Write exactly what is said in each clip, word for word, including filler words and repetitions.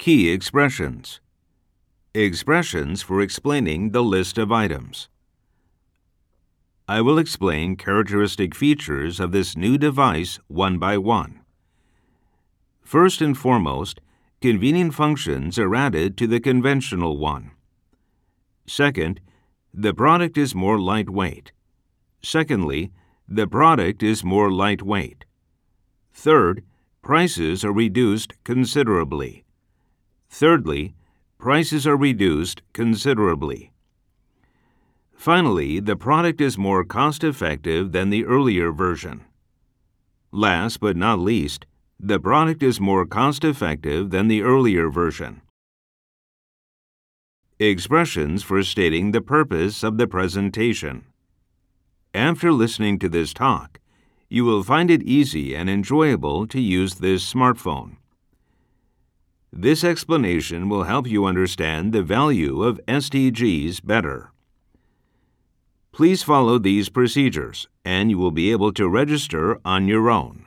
Key expressions. Expressions for explaining the list of items. I will explain characteristic features of this new device one by one. First and foremost, convenient functions are added to the conventional one. Second, the product is more lightweight. Secondly, the product is more lightweight. Third, prices are reduced considerably. Thirdly, prices are reduced considerably. Finally, the product is more cost-effective than the earlier version. Last but not least, the product is more cost-effective than the earlier version. Expressions for stating the purpose of the presentation. After listening to this talk, you will find it easy and enjoyable to use this smartphone. This explanation will help you understand the value of S D Gs better. Please follow these procedures, and you will be able to register on your own.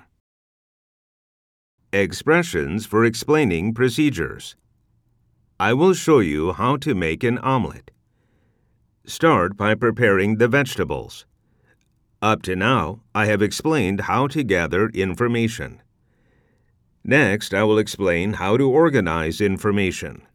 Expressions for explaining procedures. I will show you how to make an omelet. Start by preparing the vegetables. Up to now, I have explained how to gather information. Next, I will explain how to organize information.